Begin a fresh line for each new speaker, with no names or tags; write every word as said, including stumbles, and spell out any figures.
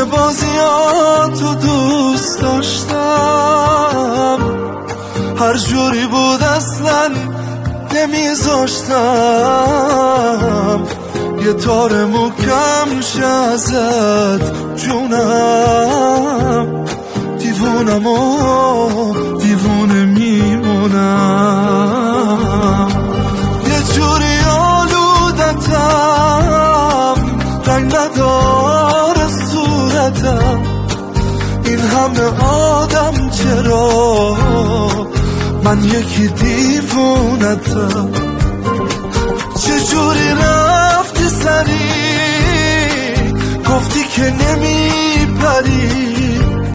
همه بازیاتو دوست داشتم، هر جوری بود اصلا نمیذاشتم یه تار محکم شه ازت جونم. دیوونم و دیوونه میمونم، یه جوری آلودتم، رنگ نداره صورتم، این همه آدم چرا من یکی دیوونتم. چجوری رفتی سری گفتی که نمیپری،